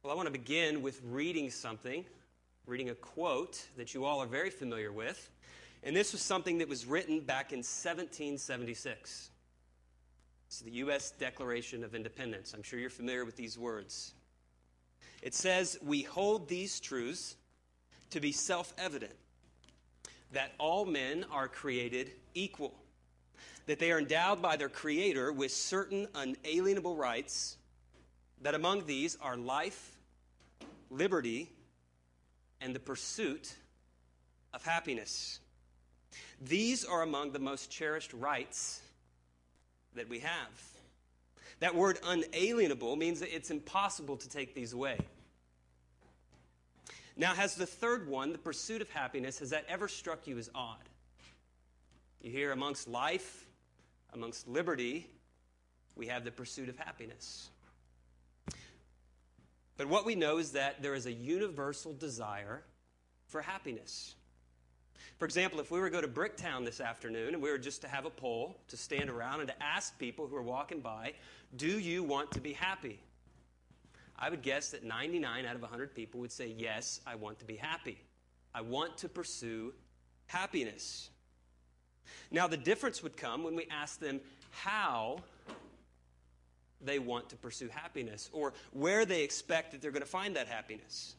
Well, I want to begin with reading a quote that you all are very familiar with. And this was something that was written back in 1776. It's the U.S. Declaration of Independence. I'm sure you're familiar with these words. It says, "We hold these truths to be self-evident, that all men are created equal, that they are endowed by their Creator with certain unalienable rights, that among these are life, liberty, and the pursuit of happiness. These are among the most cherished rights that we have." That word unalienable means that it's impossible to take these away. Now, has the third one, the pursuit of happiness, has that ever struck you as odd? You hear amongst life, amongst liberty, we have the pursuit of happiness. But what we know is that there is a universal desire for happiness. For example, if we were to go to Bricktown this afternoon and we were just to have a poll to stand around and to ask people who are walking by, do you want to be happy? I would guess that 99 out of 100 people would say, yes, I want to be happy. I want to pursue happiness. Now, the difference would come when we ask them how they want to pursue happiness or where they expect that they're going to find that happiness.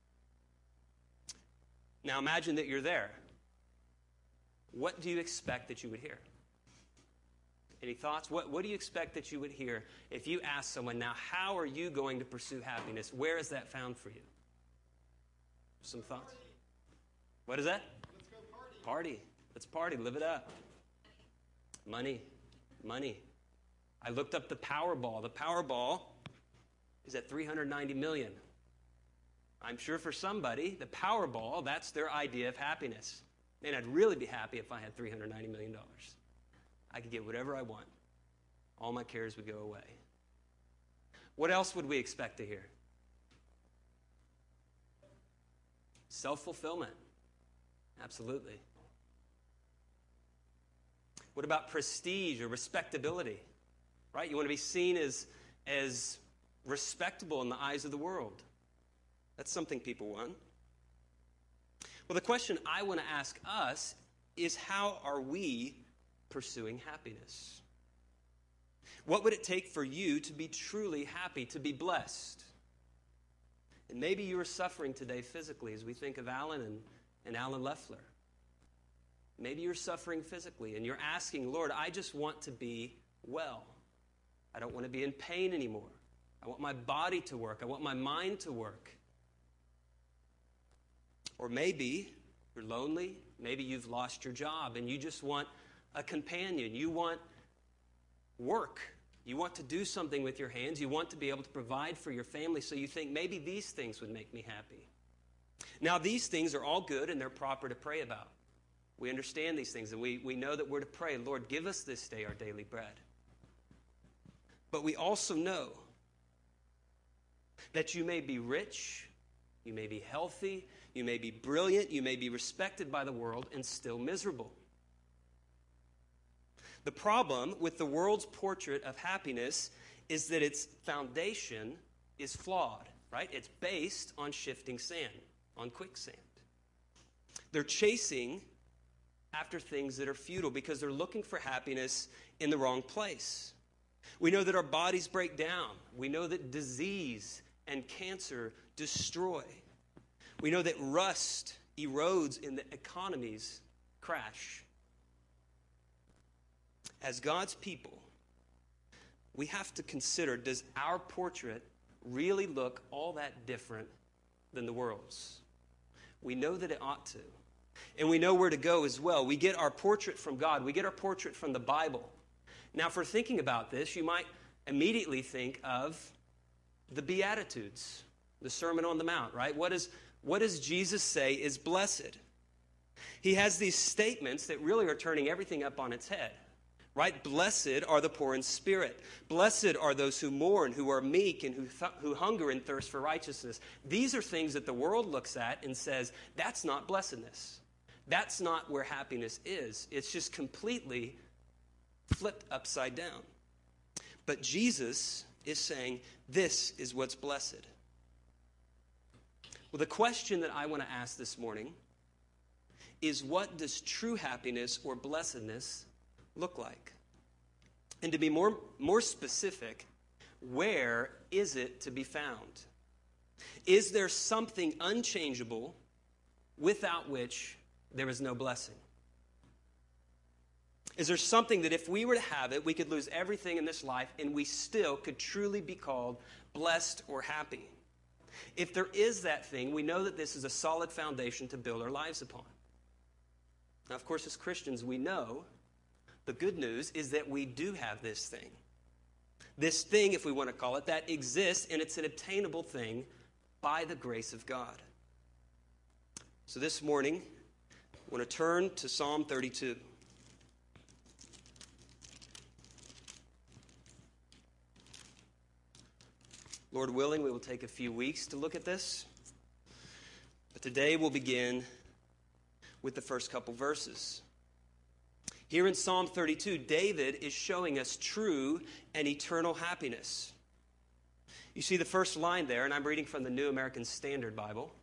Now, imagine that you're there. What do you expect that you would hear? Any thoughts? What do you expect that you would hear if you ask someone, now, how are you going to pursue happiness? Where is that found for you? Some thoughts? Party. What is that? Let's go party. Party. Let's party. Live it up. Money. I looked up the Powerball. The Powerball is at $390 million. I'm sure for somebody, the Powerball, that's their idea of happiness. Man, I'd really be happy if I had $390 million. I could get whatever I want. All my cares would go away. What else would we expect to hear? Self-fulfillment. Absolutely. What about prestige or respectability? Right? You want to be seen as respectable in the eyes of the world. That's something people want. Well, the question I want to ask us is, how are we pursuing happiness? What would it take for you to be truly happy, to be blessed? And maybe you are suffering today physically as we think of Alan and Alan Leffler. Maybe you're suffering physically and you're asking, Lord, I just want to be well. I don't want to be in pain anymore. I want my body to work. I want my mind to work. Or maybe you're lonely. Maybe you've lost your job and you just want a companion. You want work. You want to do something with your hands. You want to be able to provide for your family. So you think maybe these things would make me happy. Now, these things are all good and they're proper to pray about. We understand these things and we know that we're to pray, Lord, give us this day our daily bread. But we also know that you may be rich, you may be healthy, you may be brilliant, you may be respected by the world and still miserable. The problem with the world's portrait of happiness is that its foundation is flawed, right? It's based on shifting sand, on quicksand. They're chasing after things that are futile because they're looking for happiness in the wrong place. We know that our bodies break down. We know that disease and cancer destroy. We know that rust erodes and that economies crash. As God's people, we have to consider, does our portrait really look all that different than the world's? We know that it ought to. And we know where to go as well. We get our portrait from God. We get our portrait from the Bible. Now, for thinking about this, you might immediately think of the Beatitudes, the Sermon on the Mount, right? What does Jesus say is blessed? He has these statements that really are turning everything up on its head, right? Blessed are the poor in spirit. Blessed are those who mourn, who are meek, and who hunger and thirst for righteousness. These are things that the world looks at and says, that's not blessedness. That's not where happiness is. It's just completely flipped upside down. But Jesus is saying, this is what's blessed. Well, the question that I want to ask this morning is, what does true happiness or blessedness look like? And to be more specific, where is it to be found? Is there something unchangeable without which there is no blessing? Is there something that if we were to have it, we could lose everything in this life and we still could truly be called blessed or happy? If there is that thing, we know that this is a solid foundation to build our lives upon. Now, of course, as Christians, we know the good news is that we do have this thing. This thing, if we want to call it, that exists, and it's an obtainable thing by the grace of God. So this morning, I want to turn to Psalm 32. Lord willing, we will take a few weeks to look at this. But today we'll begin with the first couple verses. Here in Psalm 32, David is showing us true and eternal happiness. You see the first line there, and I'm reading from the New American Standard Bible.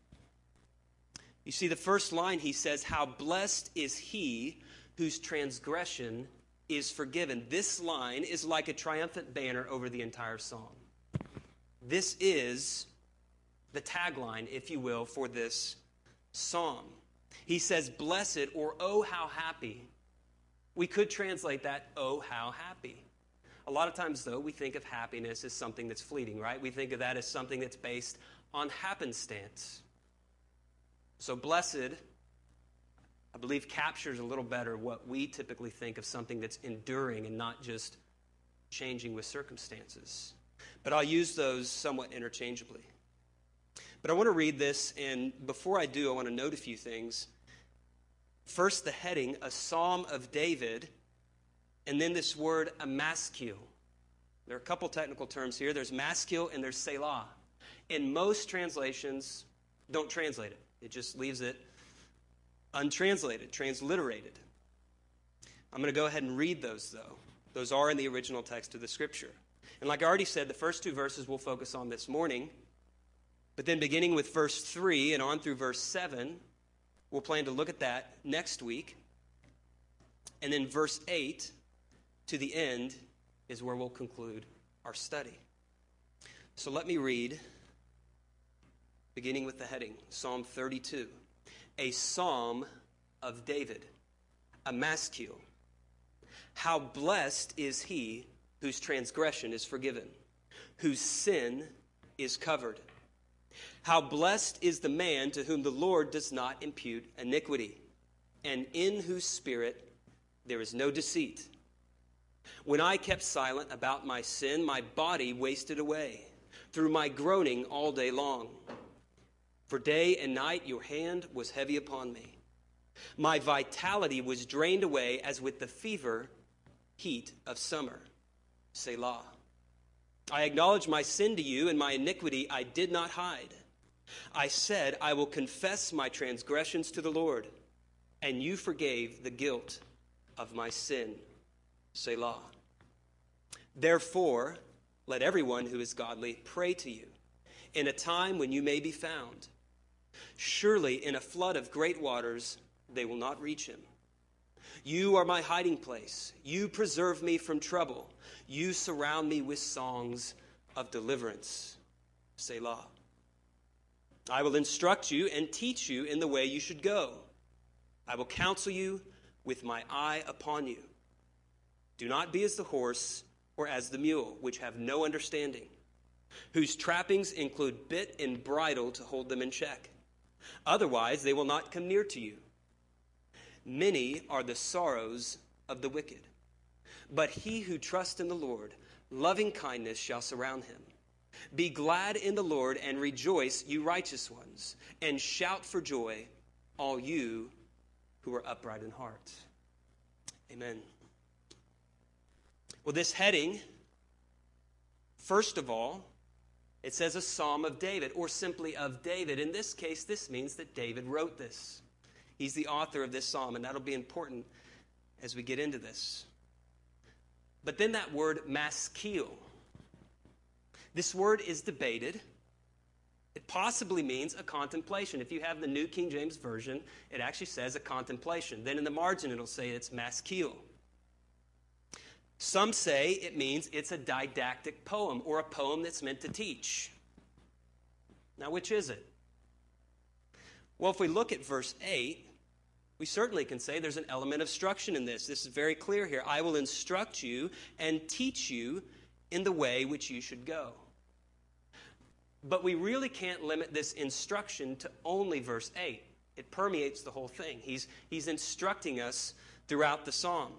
You see the first line, he says, "How blessed is he whose transgression is forgiven." This line is like a triumphant banner over the entire psalm. This is the tagline, if you will, for this psalm. He says, blessed, or oh, how happy. We could translate that, oh, how happy. A lot of times, though, we think of happiness as something that's fleeting, right? We think of that as something that's based on happenstance. So blessed, I believe, captures a little better what we typically think of something that's enduring and not just changing with circumstances. But I'll use those somewhat interchangeably. But I want to read this, and before I do, I want to note a few things. First, the heading, a psalm of David, and then this word, amaskil. There are a couple technical terms here. There's maskil and there's selah. And most translations don't translate it. It just leaves it untranslated, transliterated. I'm going to go ahead and read those, though. Those are in the original text of the Scripture. And like I already said, the first two verses we'll focus on this morning. But then beginning with verse 3 and on through verse 7, we'll plan to look at that next week. And then verse 8 to the end is where we'll conclude our study. So let me read, beginning with the heading, Psalm 32, a psalm of David, a maskil. How blessed is he whose transgression is forgiven, whose sin is covered. How blessed is the man to whom the Lord does not impute iniquity, and in whose spirit there is no deceit. When I kept silent about my sin, my body wasted away through my groaning all day long. For day and night your hand was heavy upon me. My vitality was drained away as with the fever heat of summer. Selah. I acknowledge my sin to you, and my iniquity I did not hide. I said, I will confess my transgressions to the Lord, and you forgave the guilt of my sin. Selah. Therefore, let everyone who is godly pray to you in a time when you may be found. Surely in a flood of great waters they will not reach him. You are my hiding place. You preserve me from trouble. You surround me with songs of deliverance. Selah. I will instruct you and teach you in the way you should go. I will counsel you with my eye upon you. Do not be as the horse or as the mule, which have no understanding, whose trappings include bit and bridle to hold them in check. Otherwise, they will not come near to you. Many are the sorrows of the wicked, but he who trusts in the Lord, loving kindness shall surround him. Be glad in the Lord and rejoice, you righteous ones, and shout for joy, all you who are upright in heart. Amen. Well, this heading, first of all, it says a psalm of David, or simply of David. In this case, this means that David wrote this. He's the author of this psalm, and that'll be important as we get into this. But then that word maskil. This word is debated. It possibly means a contemplation. If you have the New King James Version, it actually says a contemplation. Then in the margin, it'll say it's maskil. Some say it means it's a didactic poem or a poem that's meant to teach. Now, which is it? Well, if we look at verse 8, we certainly can say there's an element of instruction in this. This is very clear here. I will instruct you and teach you in the way which you should go. But we really can't limit this instruction to only verse 8. It permeates the whole thing. He's instructing us throughout the psalm.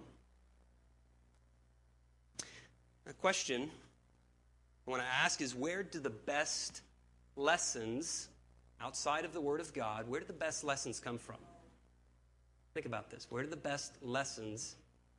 A question I want to ask is, where do the best lessons outside of the Word of God, where do the best lessons come from? Think about this. Where do the best lessons,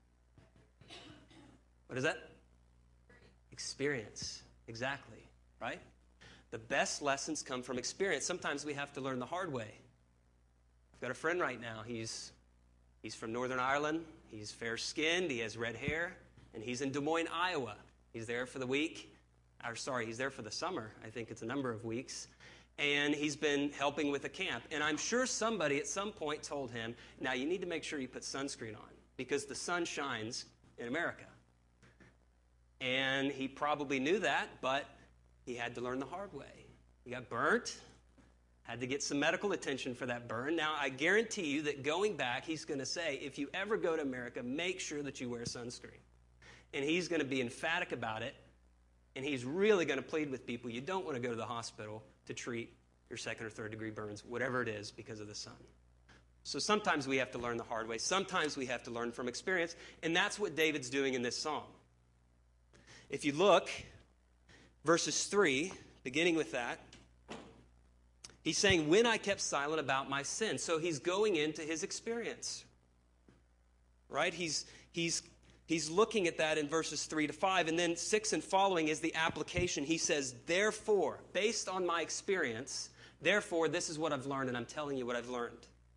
what is that? Experience. Exactly, right? The best lessons come from experience. Sometimes we have to learn the hard way. I've got a friend right now. He's from Northern Ireland. He's fair-skinned. He has red hair. And he's in Des Moines, Iowa. He's there for the week. He's there for the summer. I think it's a number of weeks. And he's been helping with a camp. And I'm sure somebody at some point told him, now you need to make sure you put sunscreen on because the sun shines in America. And he probably knew that, but he had to learn the hard way. He got burnt, had to get some medical attention for that burn. Now, I guarantee you that going back, he's going to say, if you ever go to America, make sure that you wear sunscreen. And he's going to be emphatic about it. And he's really going to plead with people, you don't want to go to the hospital to treat your second or third degree burns, whatever it is, because of the sun. So sometimes we have to learn the hard way. Sometimes we have to learn from experience. And that's what David's doing in this psalm. If you look, verses 3, beginning with that, he's saying, when I kept silent about my sin. So he's going into his experience. Right? He's looking at that in verses 3 to 5. And then 6 and following is the application. He says, therefore, based on my experience, therefore, this is what I've learned, and I'm telling you what I've learned.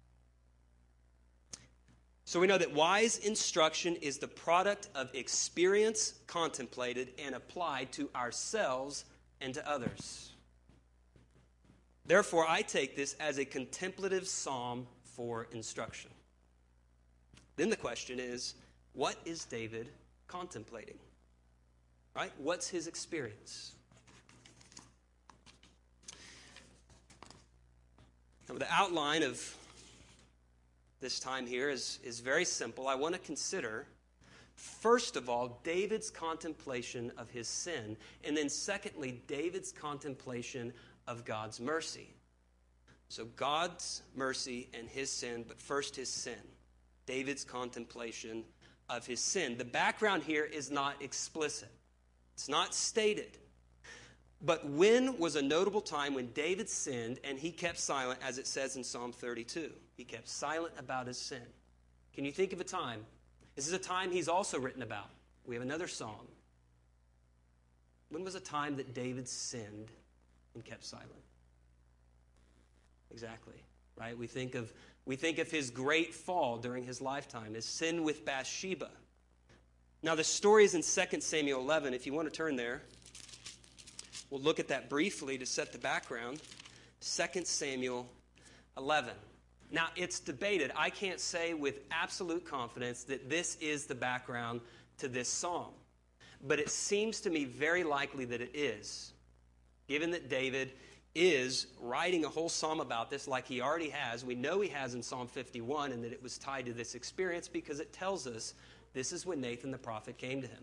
So we know that wise instruction is the product of experience contemplated and applied to ourselves and to others. Therefore, I take this as a contemplative psalm for instruction. Then the question is, what is David contemplating? Right? What's his experience? Now, the outline of this time here is very simple. I want to consider, first of all, David's contemplation of his sin, and then secondly, David's contemplation of God's mercy. So God's mercy and his sin, but first his sin. David's contemplation of his sin. The background here is not explicit. It's not stated. But when was a notable time when David sinned and he kept silent, as it says in Psalm 32? He kept silent about his sin. Can you think of a time? This is a time he's also written about. We have another psalm. When was a time that David sinned and kept silent? Exactly, right? We think of his great fall during his lifetime, his sin with Bathsheba. Now, the story is in 2 Samuel 11. If you want to turn there, we'll look at that briefly to set the background. 2 Samuel 11. Now, it's debated. I can't say with absolute confidence that this is the background to this psalm. But it seems to me very likely that it is, given that David is writing a whole psalm about this like he already has. We know he has in Psalm 51, and that it was tied to this experience because it tells us this is when Nathan the prophet came to him.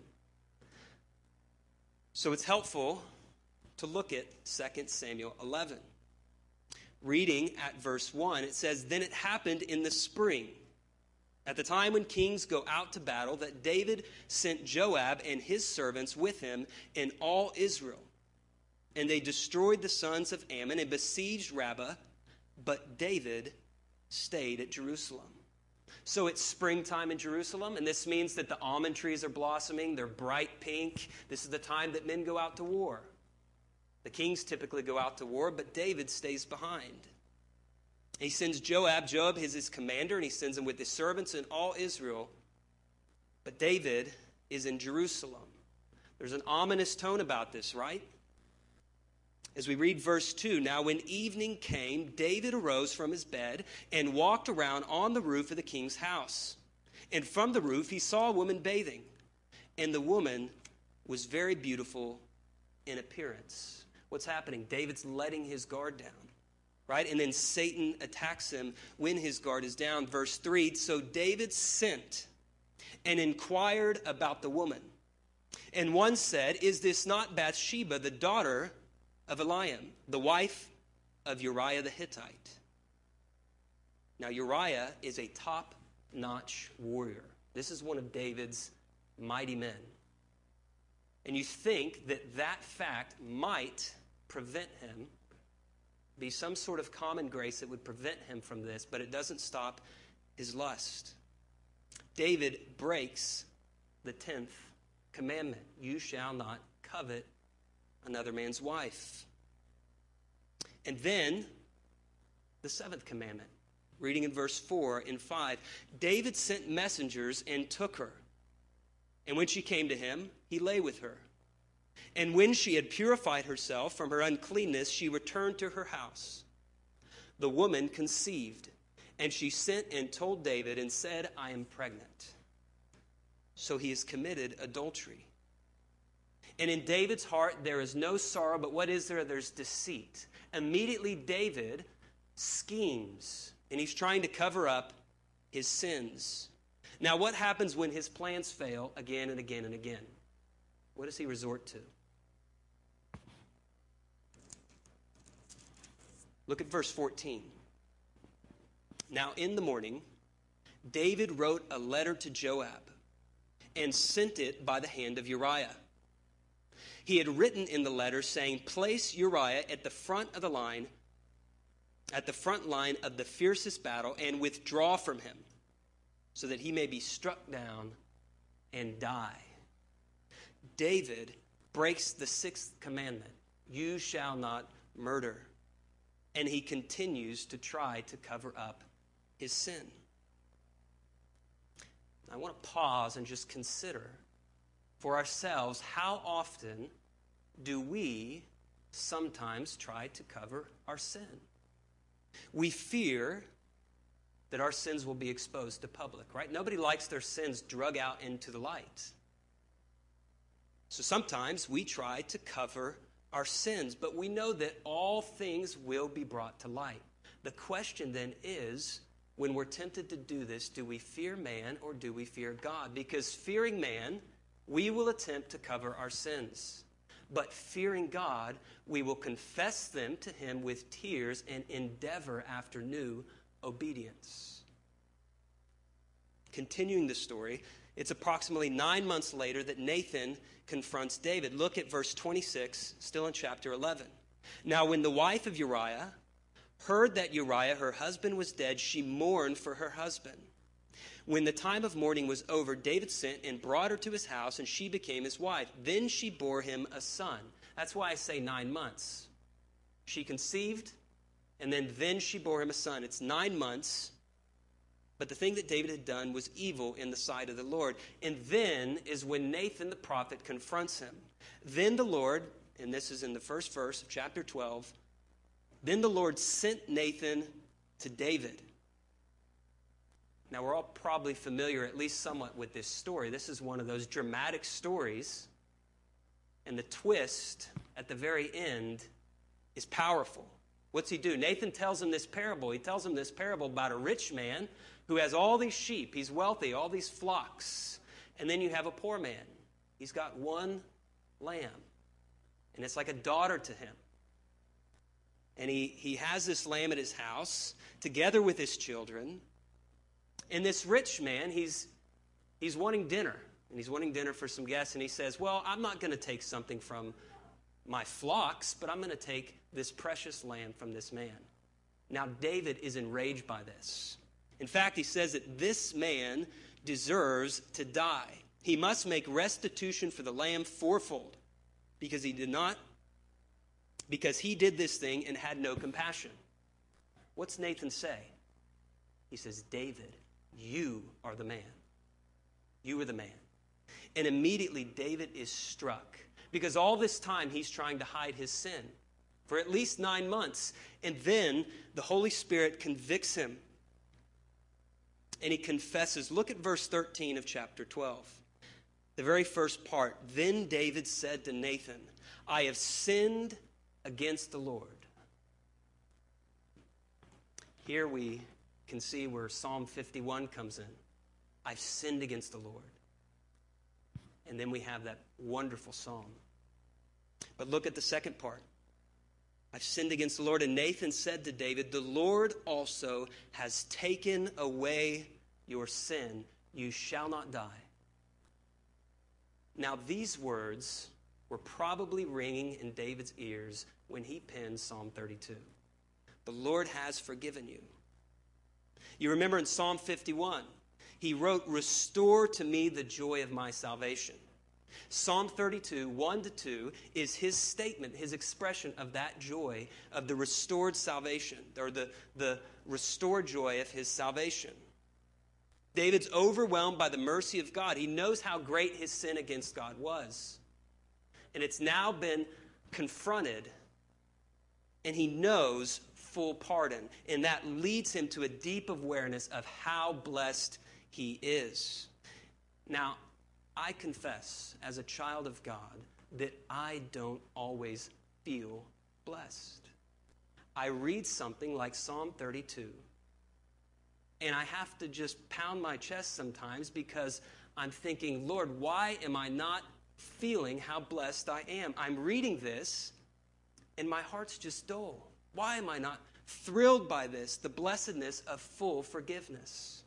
So it's helpful to look at 2 Samuel 11. Reading at verse 1, it says, then it happened in the spring, at the time when kings go out to battle, that David sent Joab and his servants with him and all Israel. And they destroyed the sons of Ammon and besieged Rabbah, but David stayed at Jerusalem. So it's springtime in Jerusalem, and this means that the almond trees are blossoming. They're bright pink. This is the time that men go out to war. The kings typically go out to war, but David stays behind. He sends Joab. Joab is his commander, and he sends him with his servants and all Israel. But David is in Jerusalem. There's an ominous tone about this, right? As we read verse 2, now when evening came, David arose from his bed and walked around on the roof of the king's house. And from the roof he saw a woman bathing, and the woman was very beautiful in appearance. What's happening? David's letting his guard down, right? And then Satan attacks him when his guard is down. Verse 3, so David sent and inquired about the woman. And one said, is this not Bathsheba, the daughter of Eliam, the wife of Uriah the Hittite? Now Uriah is a top-notch warrior. This is one of David's mighty men. And you think that that fact might prevent him, be some sort of common grace that would prevent him from this, but it doesn't stop his lust. David breaks the 10th commandment. You shall not covet another man's wife. And then the 7th commandment, reading in verse 4 and 5, David sent messengers and took her. And when she came to him, he lay with her. And when she had purified herself from her uncleanness, she returned to her house. The woman conceived, and she sent and told David and said, I am pregnant. So he has committed adultery. And in David's heart, there is no sorrow, but what is there? There's deceit. Immediately, David schemes, and he's trying to cover up his sins. Now, what happens when his plans fail again and again and again? What does he resort to? Look at verse 14. Now, in the morning, David wrote a letter to Joab and sent it by the hand of Uriah. He had written in the letter saying, place Uriah at the front of the line, at the front line of the fiercest battle, and withdraw from him, so that he may be struck down and die. David breaks the 6th commandment, you shall not murder. And he continues to try to cover up his sin. I want to pause and just consider for ourselves, how often do we sometimes try to cover our sin? We fear that our sins will be exposed to public, right? Nobody likes their sins drug out into the light. So sometimes we try to cover our sins, but we know that all things will be brought to light. The question then is, when we're tempted to do this, do we fear man or do we fear God? Because fearing man, we will attempt to cover our sins. But fearing God, we will confess them to him with tears and endeavor after new obedience. Continuing the story, it's approximately 9 months later that Nathan confronts David. Look at verse 26, still in chapter 11. Now when the wife of Uriah heard that Uriah, her husband, was dead, she mourned for her husband. When the time of mourning was over, David sent and brought her to his house, and she became his wife. Then she bore him a son. That's why I say 9 months. She conceived, and then she bore him a son. It's 9 months. But the thing that David had done was evil in the sight of the Lord. And then is when Nathan the prophet confronts him. Then the Lord, and this is in the first verse of chapter 12, then the Lord sent Nathan to David. Now, we're all probably familiar, at least somewhat, with this story. This is one of those dramatic stories, and the twist at the very end is powerful. What's he do? Nathan tells him this parable. He tells him this parable about a rich man who has all these sheep. He's wealthy, all these flocks. And then you have a poor man. He's got one lamb, and it's like a daughter to him. And he has this lamb at his house together with his children. And this rich man, he's wanting dinner. And he's wanting dinner for some guests. And he says, well, I'm not going to take something from my flocks, but I'm going to take this precious lamb from this man. Now, David is enraged by this. In fact, he says that this man deserves to die. He must make restitution for the lamb fourfold because he did this thing and had no compassion. What's Nathan say? He says, David, you are the man. You are the man. And immediately David is struck because all this time he's trying to hide his sin. for at least 9 months. And then the Holy Spirit convicts him. And he confesses. Look at verse 13 of chapter 12. The very first part. Then David said to Nathan, I have sinned against the Lord. Here we can see where Psalm 51 comes in. I've sinned against the Lord. And then we have that wonderful psalm. But look at the second part. I've sinned against the Lord. And Nathan said to David, the Lord also has taken away your sin. You shall not die. Now these words were probably ringing in David's ears when he penned Psalm 32. The Lord has forgiven you. You remember in Psalm 51, he wrote, restore to me the joy of my salvation. Psalm 32, 1-2, is his statement, his expression of that joy, of the restored salvation, or the restored joy of his salvation. David's overwhelmed by the mercy of God. He knows how great his sin against God was. And it's now been confronted, and he knows full pardon. And that leads him to a deep awareness of how blessed he is. Now, I confess, as a child of God, that I don't always feel blessed. I read something like Psalm 32, and I have to just pound my chest sometimes because I'm thinking, Lord, why am I not feeling how blessed I am? I'm reading this, and my heart's just dull. Why am I not thrilled by this, the blessedness of full forgiveness?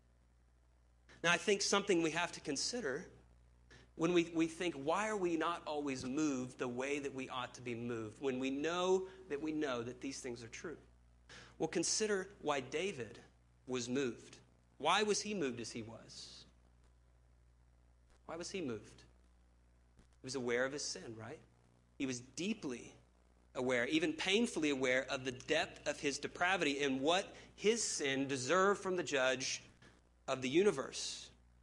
Now, I think something we have to consider when we think, why are we not always moved the way that we ought to be moved, when we know that these things are true? Well, consider why David was moved. Why was he moved as he was? Why was he moved? He was aware of his sin, right? He was deeply aware, even painfully aware of the depth of his depravity and what his sin deserved from the judge of the universe.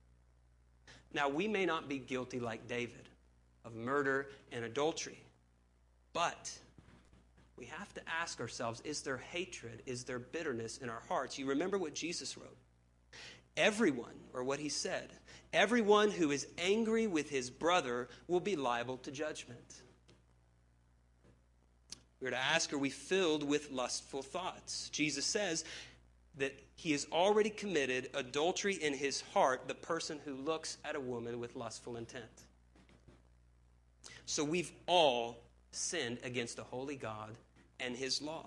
Now, we may not be guilty like David of murder and adultery, but we have to ask ourselves, is there hatred, is there bitterness in our hearts? You remember what Jesus wrote. Everyone, or what he said, everyone who is angry with his brother will be liable to judgment. We're to ask, are we filled with lustful thoughts? Jesus says that he has already committed adultery in his heart, the person who looks at a woman with lustful intent. So we've all sinned against a holy God and his law.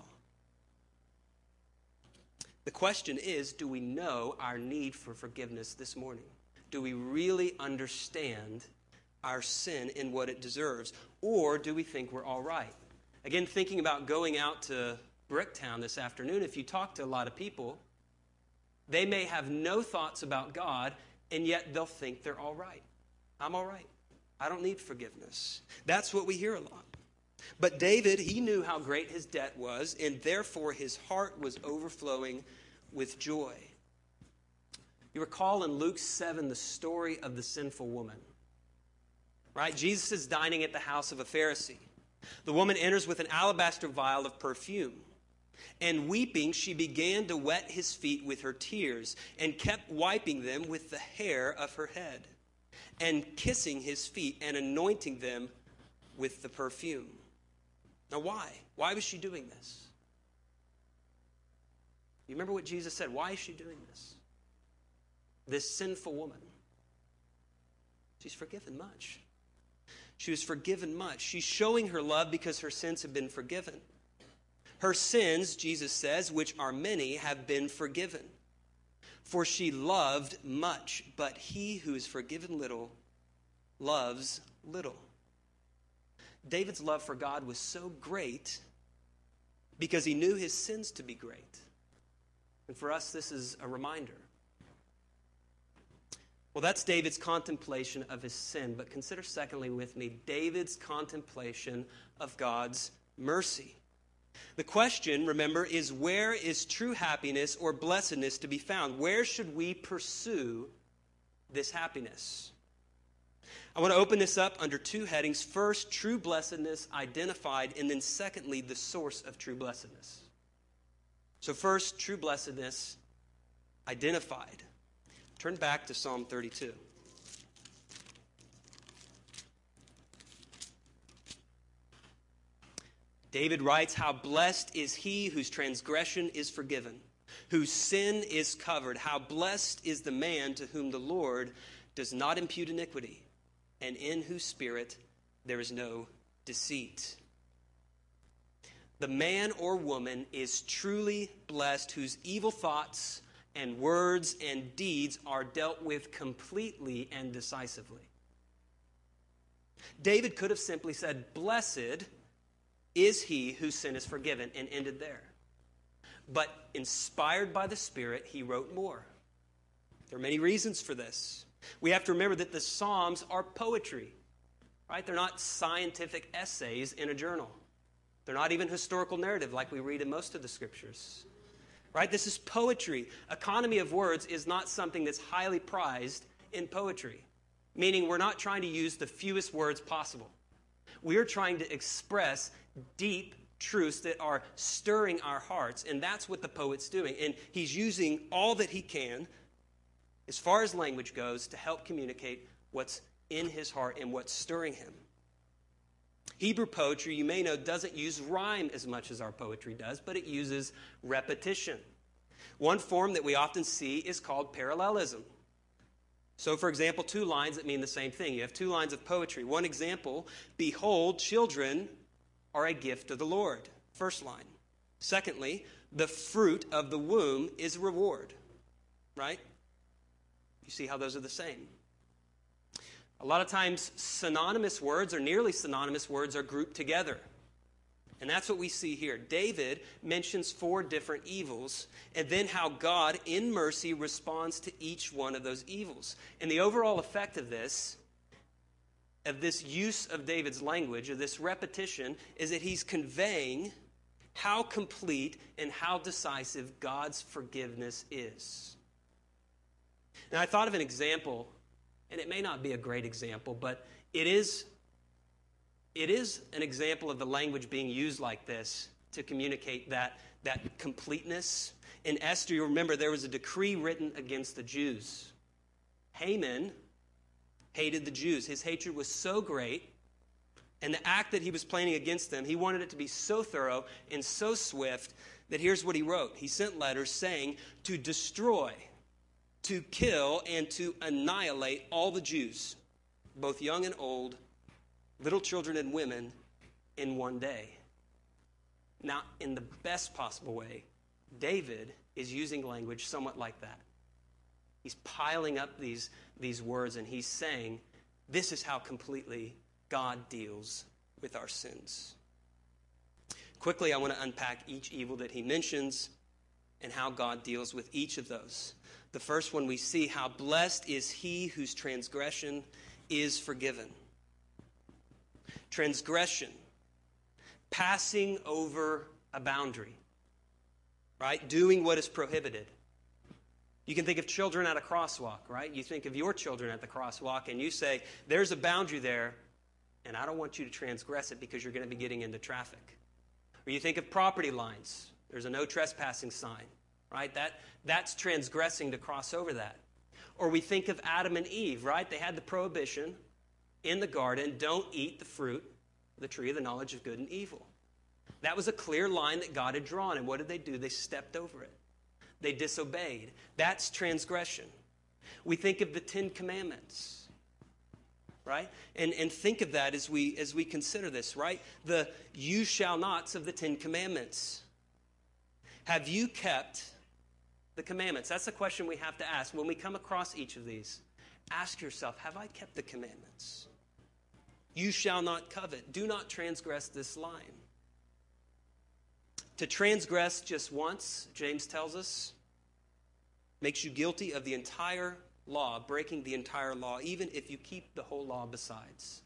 The question is, do we know our need for forgiveness this morning? Do we really understand our sin and what it deserves? Or do we think we're all right? Again, thinking about going out to Bricktown this afternoon, if you talk to a lot of people, they may have no thoughts about God, and yet they'll think they're all right. I'm all right. I don't need forgiveness. That's what we hear a lot. But David, he knew how great his debt was, and therefore his heart was overflowing with joy. You recall in Luke 7 the story of the sinful woman, right? Jesus is dining at the house of a Pharisee. The woman enters with an alabaster vial of perfume. And weeping, she began to wet his feet with her tears and kept wiping them with the hair of her head and kissing his feet and anointing them with the perfume. Now why? Why was she doing this? You remember what Jesus said? Why is she doing this? This sinful woman. She's forgiven much. She was forgiven much. She's showing her love because her sins have been forgiven. Her sins, Jesus says, which are many, have been forgiven. For she loved much, but he who is forgiven little loves little. David's love for God was so great because he knew his sins to be great. And for us, this is a reminder. Well, that's David's contemplation of his sin. But consider secondly with me, David's contemplation of God's mercy. The question, remember, is where is true happiness or blessedness to be found? Where should we pursue this happiness? I want to open this up under two headings. First, true blessedness identified, and then secondly, the source of true blessedness. So first, true blessedness identified. Turn back to Psalm 32. David writes, "How blessed is he whose transgression is forgiven, whose sin is covered. How blessed is the man to whom the Lord does not impute iniquity, and in whose spirit there is no deceit." The man or woman is truly blessed whose evil thoughts and words and deeds are dealt with completely and decisively. David could have simply said, "Blessed is he whose sin is forgiven," and ended there. But inspired by the Spirit, he wrote more. There are many reasons for this. We have to remember that the Psalms are poetry, right? They're not scientific essays in a journal. They're not even historical narrative like we read in most of the Scriptures, right? This is poetry. Economy of words is not something that's highly prized in poetry, meaning we're not trying to use the fewest words possible. We are trying to express deep truths that are stirring our hearts, and that's what the poet's doing. And he's using all that he can, as far as language goes, to help communicate what's in his heart and what's stirring him. Hebrew poetry, you may know, doesn't use rhyme as much as our poetry does, but it uses repetition. One form that we often see is called parallelism. So, for example, two lines that mean the same thing. You have two lines of poetry. One example, "Behold, children are a gift of the Lord." First line. Secondly, "The fruit of the womb is reward." Right? You see how those are the same. A lot of times, synonymous words or nearly synonymous words are grouped together. And that's what we see here. David mentions 4 different evils, and then how God, in mercy, responds to each one of those evils. And the overall effect of this use of David's language, of this repetition, is that he's conveying how complete and how decisive God's forgiveness is. Now, I thought of an example, and it may not be a great example, but it is an example of the language being used like this to communicate that completeness. In Esther, you remember there was a decree written against the Jews. Haman hated the Jews. His hatred was so great, and the act that he was planning against them, he wanted it to be so thorough and so swift that here's what he wrote. He sent letters saying to destroy, to kill, and to annihilate all the Jews, both young and old, little children and women, in one day. Now, in the best possible way, David is using language somewhat like that. He's piling up these words, and he's saying, this is how completely God deals with our sins. Quickly, I want to unpack each evil that he mentions and how God deals with each of those. The first one we see, how blessed is he whose transgression is forgiven. Transgression, passing over a boundary, right? Doing what is prohibited. You can think of children at a crosswalk, right? You think of your children at the crosswalk and you say, there's a boundary there and I don't want you to transgress it because you're going to be getting into traffic. Or you think of property lines. There's a no trespassing sign, right? That's transgressing to cross over that. Or we think of Adam and Eve, right? They had the prohibition in the garden, don't eat the fruit of the tree of the knowledge of good and evil. That was a clear line that God had drawn, and what did they do? They stepped over it. They disobeyed. That's transgression. We think of the 10 Commandments, right? And think of that as we consider this, right? The you shall nots of the 10 Commandments. Have you kept the commandments? That's the question we have to ask. When we come across each of these, ask yourself, have I kept the commandments? You shall not covet. Do not transgress this line. To transgress just once, James tells us, makes you guilty of the entire law, breaking the entire law, even if you keep the whole law besides.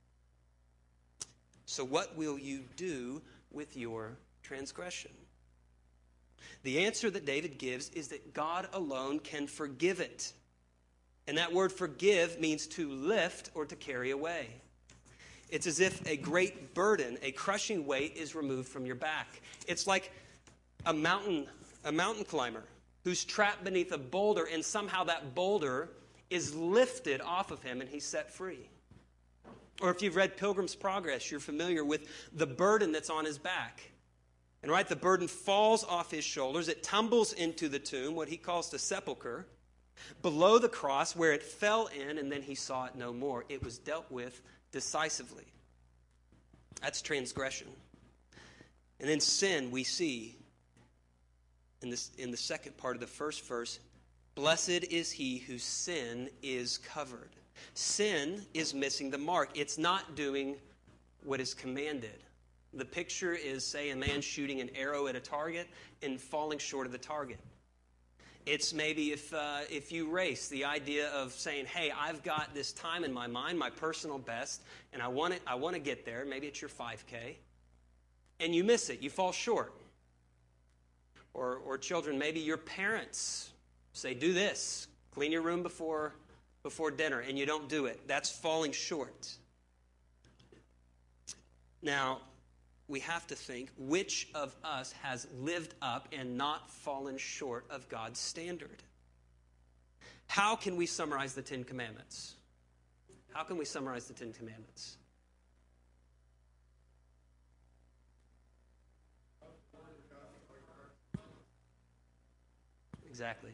So what will you do with your transgression? The answer that David gives is that God alone can forgive it. And that word forgive means to lift or to carry away. It's as if a great burden, a crushing weight is removed from your back. It's like a mountain climber who's trapped beneath a boulder, and somehow that boulder is lifted off of him and he's set free. Or if you've read Pilgrim's Progress, you're familiar with the burden that's on his back. And right, the burden falls off his shoulders. It tumbles into the tomb, what he calls the sepulcher, below the cross where it fell in, and then he saw it no more. It was dealt with decisively. That's transgression. And then sin, we see in the second part of the first verse, blessed is he whose sin is covered. Sin is missing the mark. It's not doing what is commanded. The picture is, say, a man shooting an arrow at a target and falling short of the target. It's maybe if you race, the idea of saying, hey, I've got this time in my mind, my personal best, and I want to get there. Maybe it's your 5K. And you miss it. You fall short. Or children, maybe your parents say, do this. Clean your room before dinner, and you don't do it. That's falling short. Now, we have to think, which of us has lived up and not fallen short of God's standard? How can we summarize the Ten Commandments? How can we summarize the Ten Commandments? Exactly.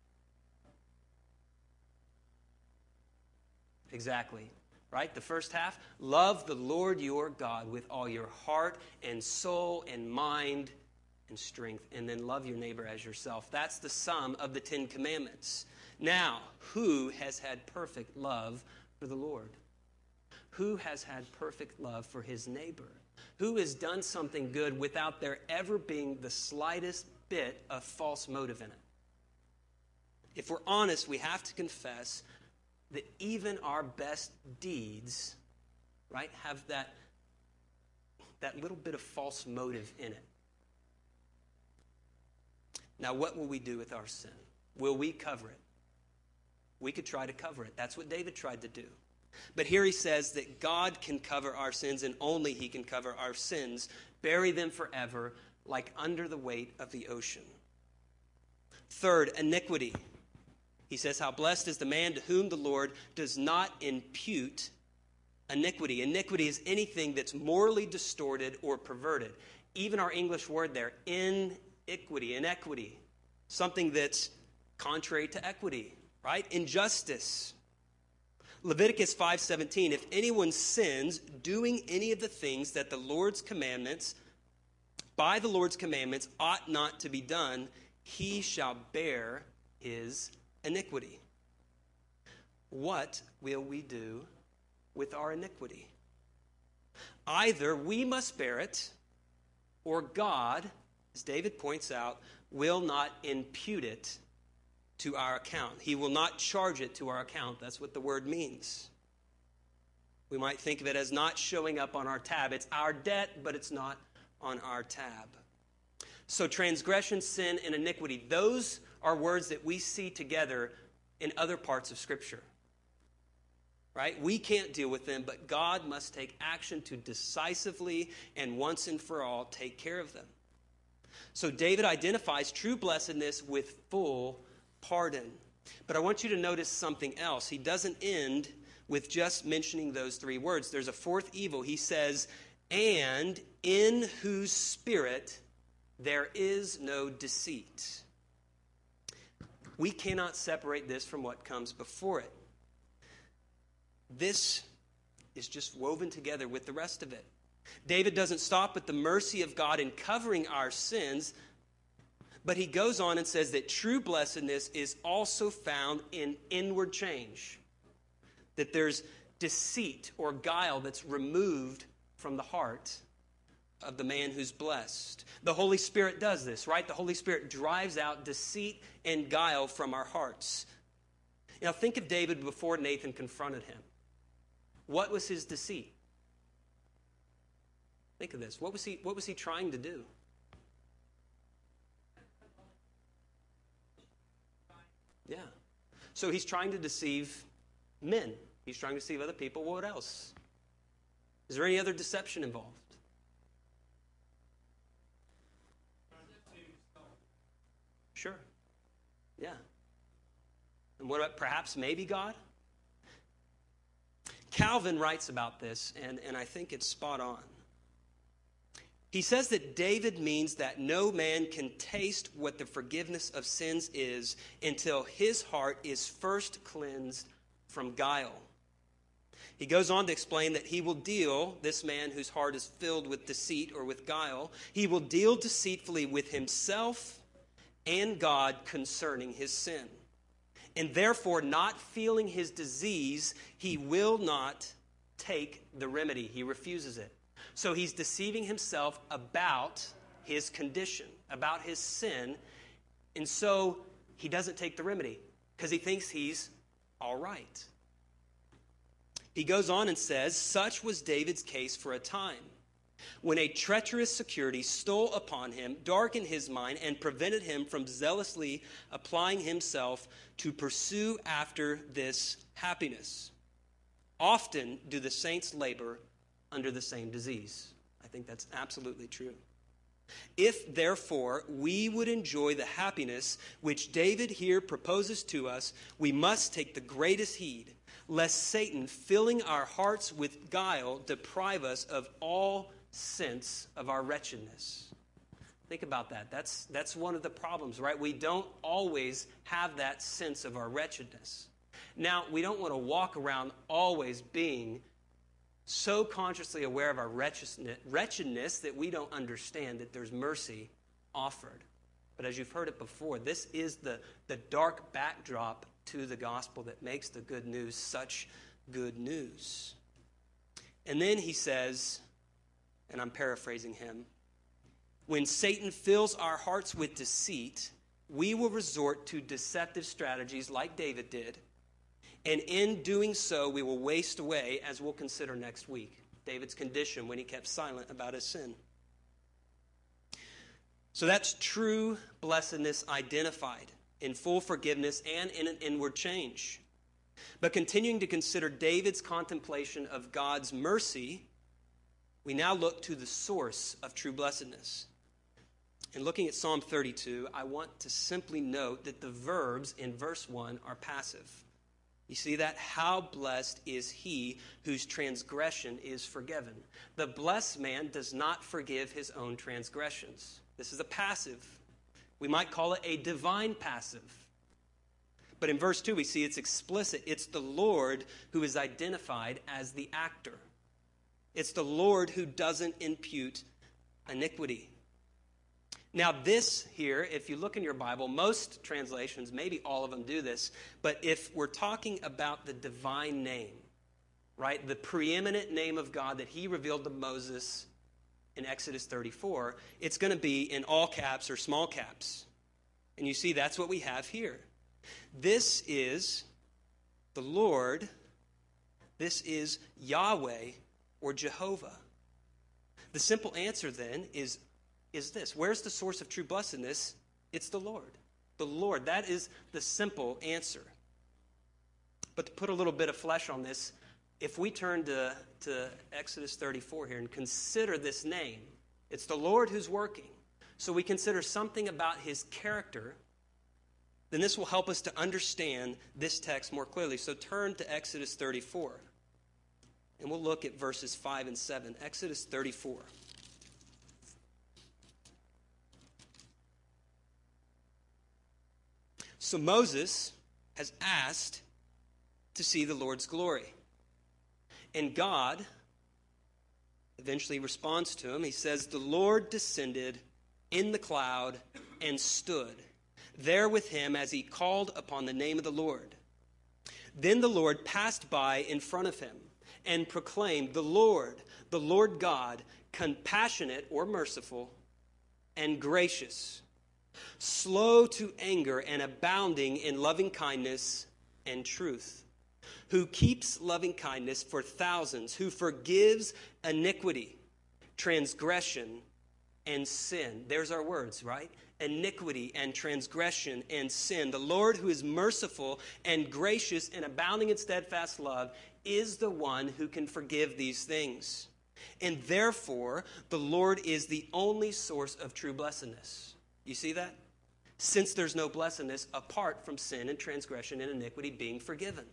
Exactly. Right? The first half, love the Lord your God with all your heart and soul and mind and strength. And then love your neighbor as yourself. That's the sum of the Ten Commandments. Now, who has had perfect love for the Lord? Who has had perfect love for his neighbor? Who has done something good without there ever being the slightest bit of false motive in it? If we're honest, we have to confess that even our best deeds, right, have that little bit of false motive in it. Now, what will we do with our sin? Will we cover it? We could try to cover it. That's what David tried to do. But here he says that God can cover our sins, and only he can cover our sins, bury them forever, like under the weight of the ocean. Third, iniquity. He says, how blessed is the man to whom the Lord does not impute iniquity. Iniquity is anything that's morally distorted or perverted. Even our English word there, inequity, something that's contrary to equity, right? Injustice. Leviticus 5:17, if anyone sins doing any of the things that the Lord's commandments, by the Lord's commandments, ought not to be done, he shall bear his iniquity. What will we do with our iniquity? Either we must bear it, or God, as David points out, will not impute it to our account. He will not charge it to our account. That's what the word means. We might think of it as not showing up on our tab. It's our debt, but it's not on our tab. So transgression, sin, and iniquity, those are words that we see together in other parts of Scripture. Right? We can't deal with them, but God must take action to decisively and once and for all take care of them. So David identifies true blessedness with full pardon. But I want you to notice something else. He doesn't end with just mentioning those three words. There's a fourth evil. He says, and in whose spirit there is no deceit. We cannot separate this from what comes before it. This is just woven together with the rest of it. David doesn't stop at the mercy of God in covering our sins, but he goes on and says that true blessedness is also found in inward change. That there's deceit or guile that's removed from the heart of the man who's blessed. The Holy Spirit does this, right? The Holy Spirit drives out deceit and guile from our hearts. Now think of David before Nathan confronted him. What was his deceit? Think of this. What was he trying to do? Yeah. So he's trying to deceive men. He's trying to deceive other people. What else? Is there any other deception involved? Sure. Yeah. And what about perhaps maybe God? Calvin writes about this, and I think it's spot on. He says that David means that no man can taste what the forgiveness of sins is until his heart is first cleansed from guile. He goes on to explain that he will deal, this man whose heart is filled with deceit or with guile, he will deal deceitfully with himself and God concerning his sin. And therefore, not feeling his disease, he will not take the remedy. He refuses it. So he's deceiving himself about his condition, about his sin, and so he doesn't take the remedy because he thinks he's all right. He goes on and says, such was David's case for a time, when a treacherous security stole upon him, darkened his mind, and prevented him from zealously applying himself to pursue after this happiness. Often do the saints labor under the same disease. I think that's absolutely true. If, therefore, we would enjoy the happiness which David here proposes to us, we must take the greatest heed, lest Satan, filling our hearts with guile, deprive us of all sense of our wretchedness. Think about that. That's one of the problems, right? We don't always have that sense of our wretchedness. Now, we don't want to walk around always being so consciously aware of our wretchedness that we don't understand that there's mercy offered. But as you've heard it before, this is the dark backdrop to the gospel that makes the good news such good news. And then he says, and I'm paraphrasing him, when Satan fills our hearts with deceit, we will resort to deceptive strategies like David did. And in doing so, we will waste away, as we'll consider next week, David's condition when he kept silent about his sin. So that's true blessedness identified in full forgiveness and in an inward change. But continuing to consider David's contemplation of God's mercy, we now look to the source of true blessedness. And looking at Psalm 32, I want to simply note that the verbs in verse 1 are passive. You see that? How blessed is he whose transgression is forgiven. The blessed man does not forgive his own transgressions. This is a passive. We might call it a divine passive. But in verse 2, we see it's explicit. It's the Lord who is identified as the actor. It's the Lord who doesn't impute iniquity. Now this here, if you look in your Bible, most translations, maybe all of them do this, but if we're talking about the divine name, right, the preeminent name of God that he revealed to Moses in Exodus 34, it's going to be in all caps or small caps. And you see that's what we have here. This is the Lord, this is Yahweh or Jehovah. The simple answer then is this. Where's the source of true blessedness? It's the Lord. The Lord. That is the simple answer. But to put a little bit of flesh on this, if we turn to Exodus 34 here and consider this name, it's the Lord who's working. So we consider something about his character, then this will help us to understand this text more clearly. So turn to Exodus 34. And we'll look at verses 5 and 7. Exodus 34. So Moses has asked to see the Lord's glory. And God eventually responds to him. He says, the Lord descended in the cloud and stood there with him as he called upon the name of the Lord. Then the Lord passed by in front of him and proclaimed, the Lord God, compassionate or merciful and gracious, slow to anger and abounding in loving kindness and truth, who keeps loving kindness for thousands, who forgives iniquity, transgression, and sin. There's our words, right? Iniquity and transgression and sin. The Lord, who is merciful and gracious and abounding in steadfast love, is the one who can forgive these things. And therefore, the Lord is the only source of true blessedness. You see that? Since there's no blessedness apart from sin and transgression and iniquity being forgiven.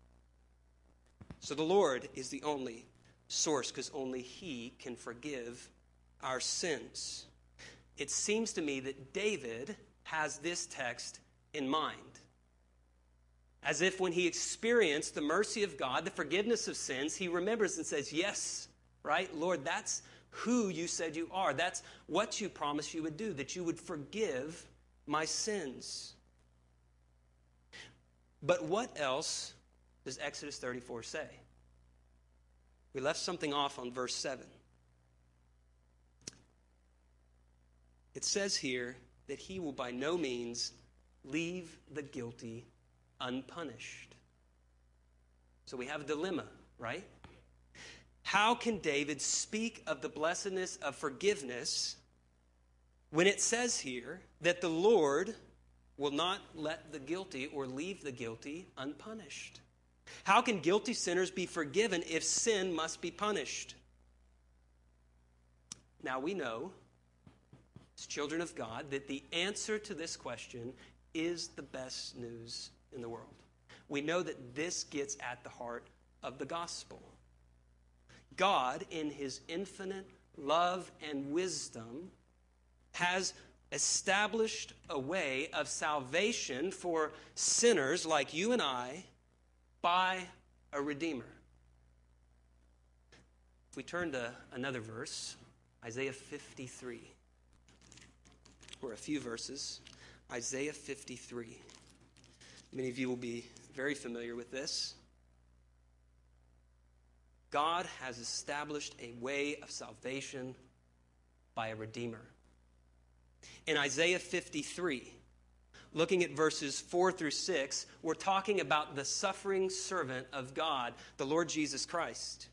So the Lord is the only source because only He can forgive our sins. It seems to me that David has this text in mind. As if when he experienced the mercy of God, the forgiveness of sins, he remembers and says, yes, right, Lord, that's who you said you are. That's what you promised you would do, that you would forgive my sins. But what else does Exodus 34 say? We left something off on verse 7. It says here that he will by no means leave the guilty unpunished. So we have a dilemma, right? How can David speak of the blessedness of forgiveness when it says here that the Lord will not let the guilty or leave the guilty unpunished? How can guilty sinners be forgiven if sin must be punished? Now we know, as children of God, that the answer to this question is the best news in the world. We know that this gets at the heart of the gospel. God, in His infinite love and wisdom, has established a way of salvation for sinners like you and I by a Redeemer. If we turn to another verse, Isaiah 53, or a few verses, Isaiah 53. Many of you will be very familiar with this. God has established a way of salvation by a Redeemer. In Isaiah 53, looking at verses 4 through 6, we're talking about the suffering servant of God, the Lord Jesus Christ.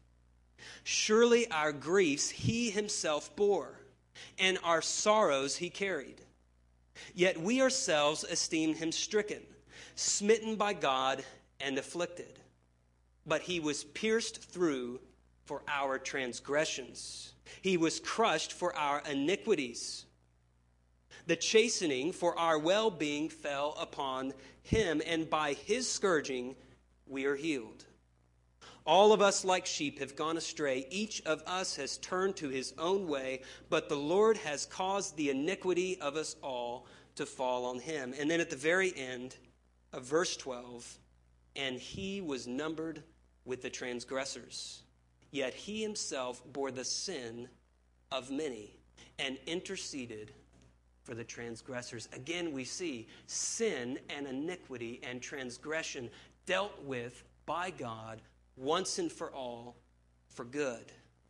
Surely our griefs He Himself bore, and our sorrows He carried. Yet we ourselves esteemed Him stricken, smitten by God, and afflicted. But He was pierced through for our transgressions. He was crushed for our iniquities. The chastening for our well-being fell upon Him, and by His scourging we are healed. All of us like sheep have gone astray. Each of us has turned to his own way, but the Lord has caused the iniquity of us all to fall on Him. And then at the very end of verse 12, and He was numbered with the transgressors, yet He Himself bore the sin of many and interceded for the transgressors. Again, we see sin and iniquity and transgression dealt with by God once and for all for good.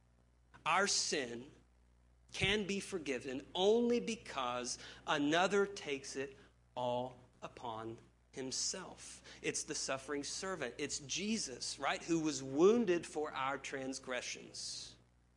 Our sin can be forgiven only because another takes it all upon Himself. It's the suffering servant. It's Jesus, right, who was wounded for our transgressions.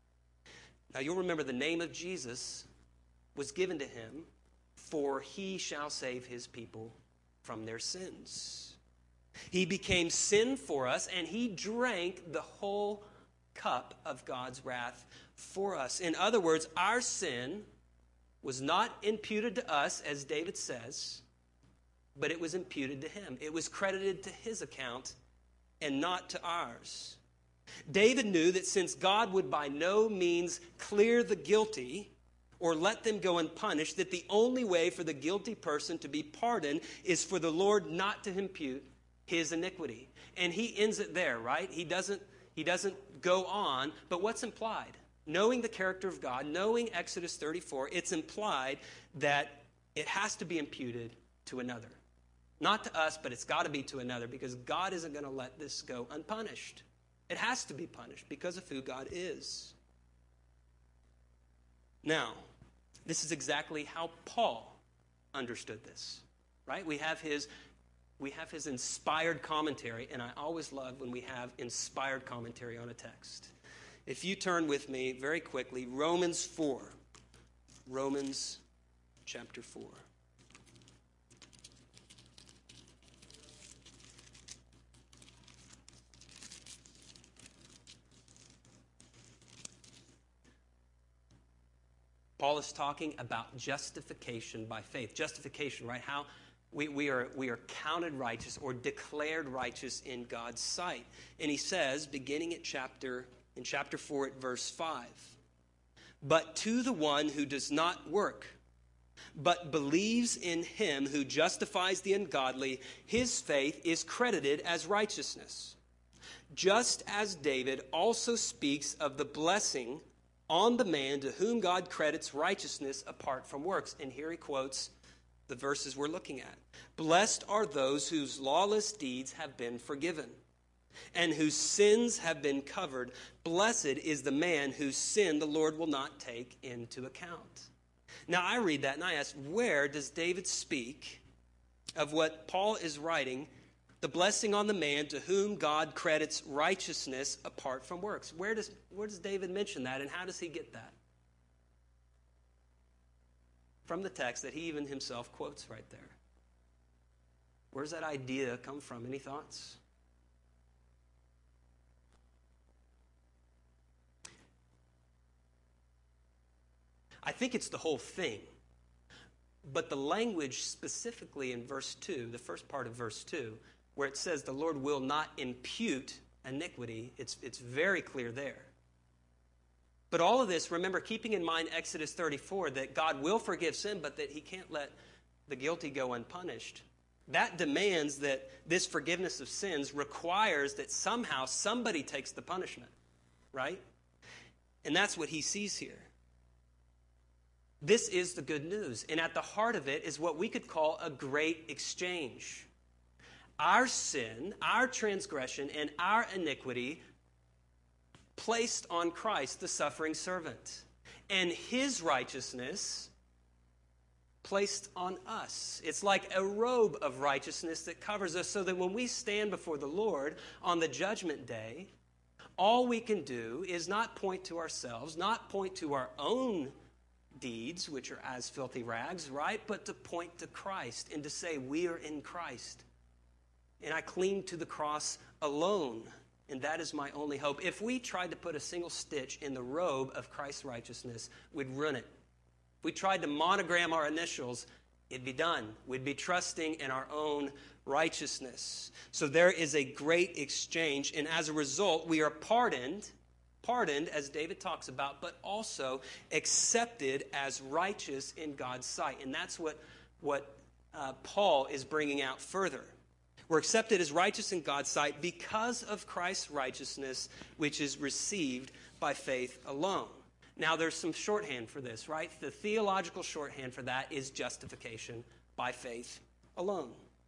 Now you'll remember the name of Jesus was given to Him, for He shall save His people from their sins. He became sin for us, and He drank the whole cup of God's wrath for us. In other words, our sin was not imputed to us, as David says, but it was imputed to Him. It was credited to His account and not to ours. David knew that since God would by no means clear the guilty or let them go unpunished, that the only way for the guilty person to be pardoned is for the Lord not to impute his iniquity. And he ends it there, right? He doesn't go on. But what's implied? Knowing the character of God, knowing Exodus 34, it's implied that it has to be imputed to another. Not to us, but it's got to be to another, because God isn't going to let this go unpunished. It has to be punished because of who God is. Now, this is exactly how Paul understood this, right? We have his inspired commentary, and I always love when we have inspired commentary on a text. If you turn with me very quickly, Romans 4. Romans chapter 4. Paul is talking about justification by faith. Justification, right? How we are counted righteous or declared righteous in God's sight. And he says, beginning in chapter 4 at verse 5, but to the one who does not work, but believes in him who justifies the ungodly, his faith is credited as righteousness. Just as David also speaks of the blessing on the man to whom God credits righteousness apart from works. And here he quotes the verses we're looking at. Blessed are those whose lawless deeds have been forgiven and whose sins have been covered. Blessed is the man whose sin the Lord will not take into account. Now I read that and I ask, where does David speak of what Paul is writing, the blessing on the man to whom God credits righteousness apart from works? Where does David mention that, and how does he get that? From the text that he even himself quotes right there. Where does that idea come from? Any thoughts? I think it's the whole thing. But the language specifically in verse 2, the first part of verse 2, where it says the Lord will not impute iniquity, it's very clear there. But all of this, remember, keeping in mind Exodus 34, that God will forgive sin, but that he can't let the guilty go unpunished. That demands that this forgiveness of sins requires that somehow somebody takes the punishment, right? And that's what he sees here. This is the good news. And at the heart of it is what we could call a great exchange. Our sin, our transgression, and our iniquity placed on Christ, the suffering servant, and his righteousness placed on us. It's like a robe of righteousness that covers us, so that when we stand before the Lord on the judgment day, all we can do is not point to ourselves, not point to our own deeds, which are as filthy rags, right? But to point to Christ and to say, we are in Christ. And I cling to the cross alone, and that is my only hope. If we tried to put a single stitch in the robe of Christ's righteousness, we'd ruin it. If we tried to monogram our initials, it'd be done. We'd be trusting in our own righteousness. So there is a great exchange, and as a result, we are pardoned, as David talks about, but also accepted as righteous in God's sight. And that's what Paul is bringing out further. We're accepted as righteous in God's sight because of Christ's righteousness, which is received by faith alone. Now, there's some shorthand for this, right? The theological shorthand for that is justification by faith alone.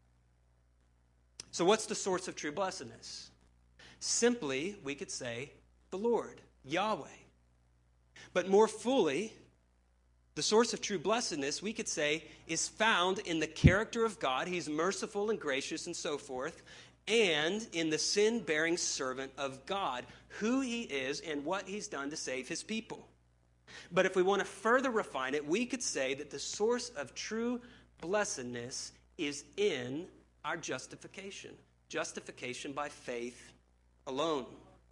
So what's the source of true blessedness? Simply, we could say, the Lord, Yahweh. But more fully, the source of true blessedness, we could say, is found in the character of God. He's merciful and gracious and so forth. And in the sin-bearing servant of God, who he is and what he's done to save his people. But if we want to further refine it, we could say that the source of true blessedness is in our justification. Justification by faith alone.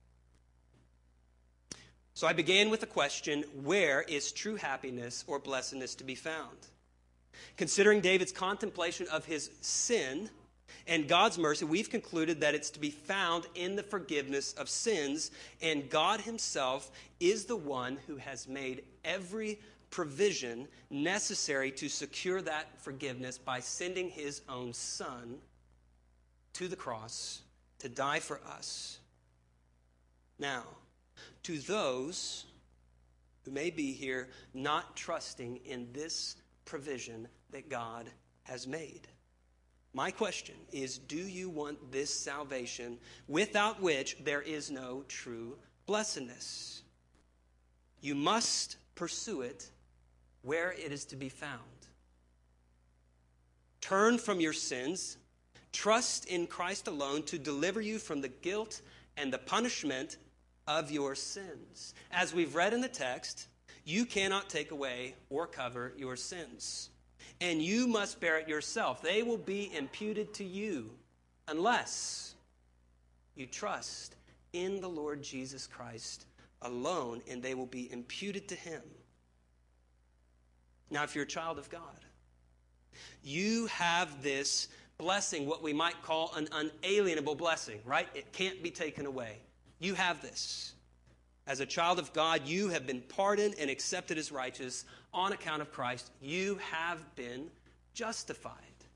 So I began with the question, where is true happiness or blessedness to be found? Considering David's contemplation of his sin and God's mercy, we've concluded that it's to be found in the forgiveness of sins, and God himself is the one who has made every provision necessary to secure that forgiveness by sending his own Son to the cross to die for us. Now, to those who may be here not trusting in this provision that God has made, my question is, do you want this salvation without which there is no true blessedness? You must pursue it where it is to be found. Turn from your sins, trust in Christ alone to deliver you from the guilt and the punishment of your sins. As we've read in the text, You cannot take away or cover your sins, and you must bear it yourself. They will be imputed to you unless you trust in the Lord Jesus Christ alone, and they will be imputed to him. Now, if you're a child of God, you have this blessing, what we might call an unalienable blessing, right? It can't be taken away. You have this. As a child of God, you have been pardoned and accepted as righteous on account of Christ. You have been justified.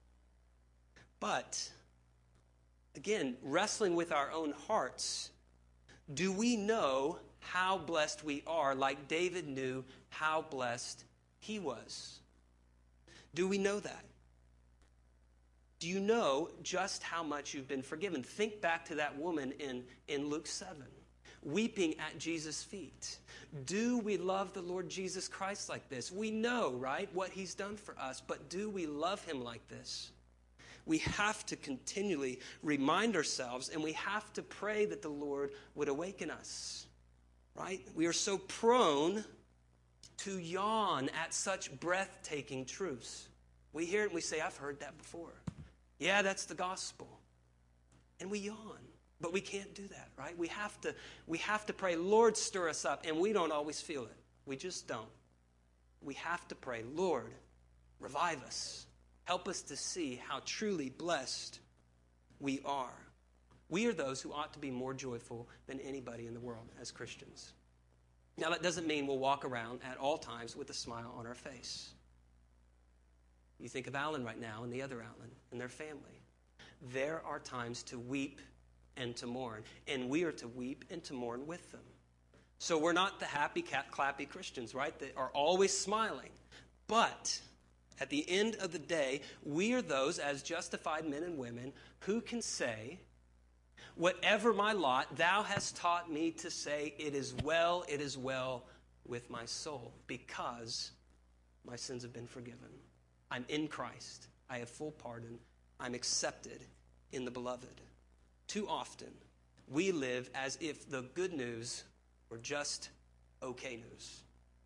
But, again, wrestling with our own hearts, do we know how blessed we are like David knew how blessed he was? Do we know that? Do you know just how much you've been forgiven? Think back to that woman in Luke 7, weeping at Jesus' feet. Do we love the Lord Jesus Christ like this? We know, right, what he's done for us, but do we love him like this? We have to continually remind ourselves, and we have to pray that the Lord would awaken us, right? We are so prone to yawn at such breathtaking truths. We hear it and we say, I've heard that before. Yeah, that's the gospel. And we yawn. But we can't do that, right? We have to pray, Lord, stir us up. And we don't always feel it. We just don't. We have to pray, Lord, revive us. Help us to see how truly blessed we are. We are those who ought to be more joyful than anybody in the world as Christians. Now, that doesn't mean we'll walk around at all times with a smile on our face. You think of Alan right now and the other Alan and their family. There are times to weep and to mourn, and we are to weep and to mourn with them. So we're not the happy, clappy Christians, right, that are always smiling. But at the end of the day, we are those, as justified men and women, who can say, whatever my lot, thou hast taught me to say, it is well with my soul, because my sins have been forgiven. I'm in Christ. I have full pardon. I'm accepted in the beloved. Too often, we live as if the good news were just okay news.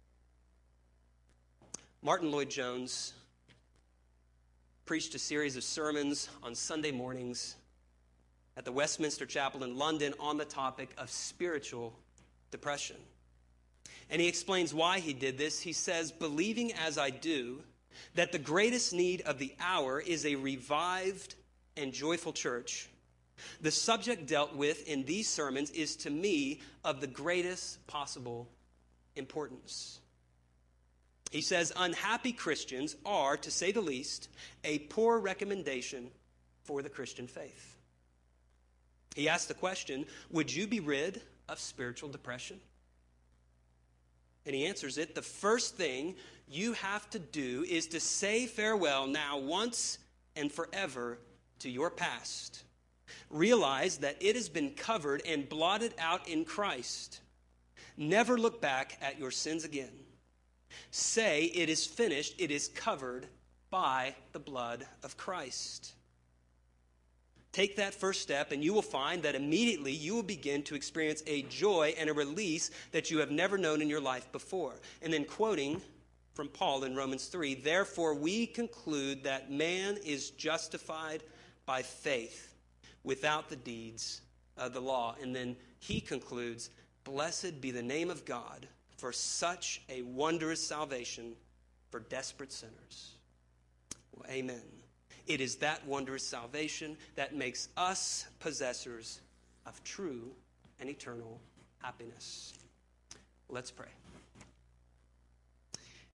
Martin Lloyd-Jones preached a series of sermons on Sunday mornings at the Westminster Chapel in London on the topic of spiritual depression. And he explains why he did this. He says, believing as I do that the greatest need of the hour is a revived and joyful church, the subject dealt with in these sermons is to me of the greatest possible importance. He says, unhappy Christians are, to say the least, a poor recommendation for the Christian faith. He asked the question, would you be rid of spiritual depression? And he answers it, the first thing you have to do is to say farewell now once and forever to your past. Realize that it has been covered and blotted out in Christ. Never look back at your sins again. Say it is finished, it is covered by the blood of Christ. Take that first step and you will find that immediately you will begin to experience a joy and a release that you have never known in your life before. And then quoting from Paul in Romans 3, therefore we conclude that man is justified by faith without the deeds of the law. And then he concludes, blessed be the name of God for such a wondrous salvation for desperate sinners. Well, amen. It is that wondrous salvation that makes us possessors of true and eternal happiness. Let's pray.